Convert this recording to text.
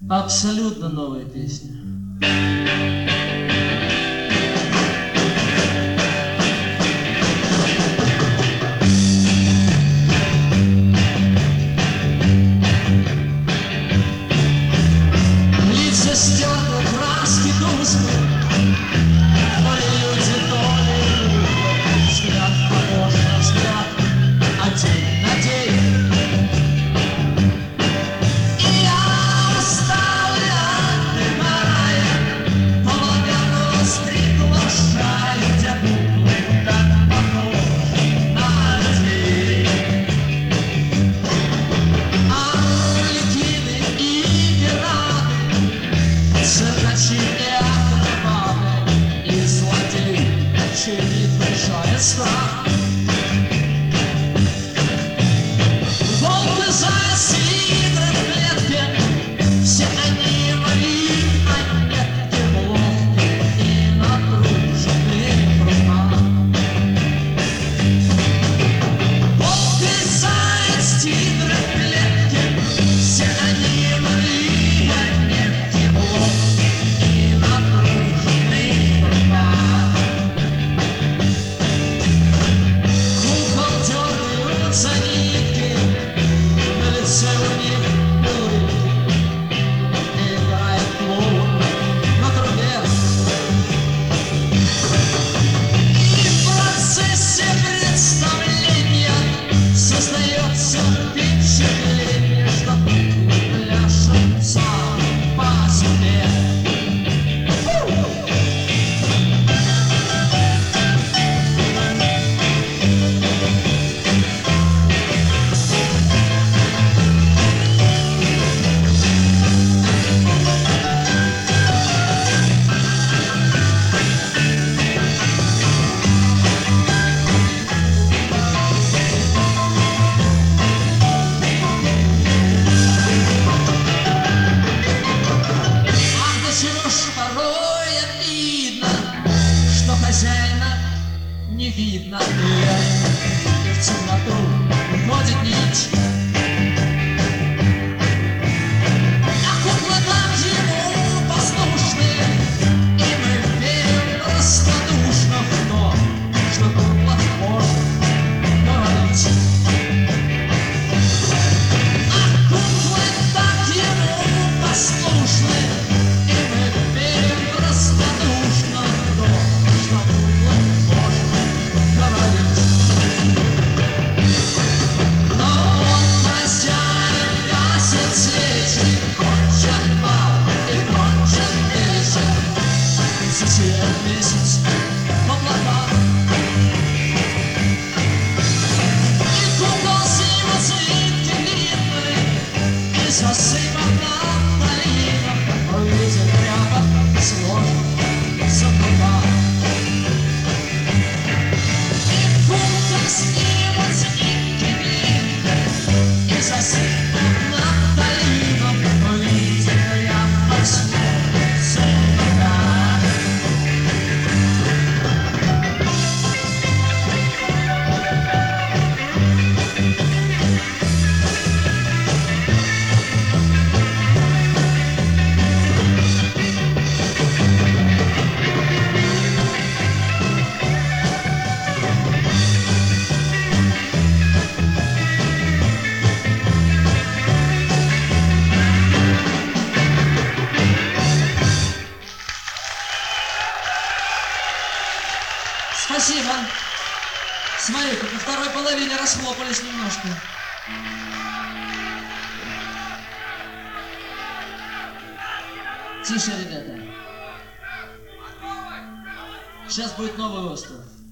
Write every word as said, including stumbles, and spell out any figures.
Абсолютно новая песня. Лица стерты, краски тусклые, то ли люди, то ли взгляд похож на взгляд, а день на день. Волны засидят в клетке, все они мои, а нет тепловки и натруженные рука. Волк и заяц, тигры в клетке, все они мои, а нет тепловки и натруженные рука. За нитки, на лице у них улыбки, играет клоун на трубе. И в процессе представления создается впечатление, что тут пляшет сам по себе. Порой обидно, что хозяина не видно, и в темноту уходит нить. А куклы так ему послушны, и мы верим простодушно в то, что кукла может говорить. А куклы так ему послушны, месяц в облаках, и кукол снимутся нитки длинные, и засыпан над долином увидит рябок сложен сапога. И кукол снимутся нитки длинные, и засыпан над долином увидит рябок сложен сапога. Спасибо. Смотри, как во второй половине расхлопались немножко. Тише, ребята. Сейчас будет новый остров.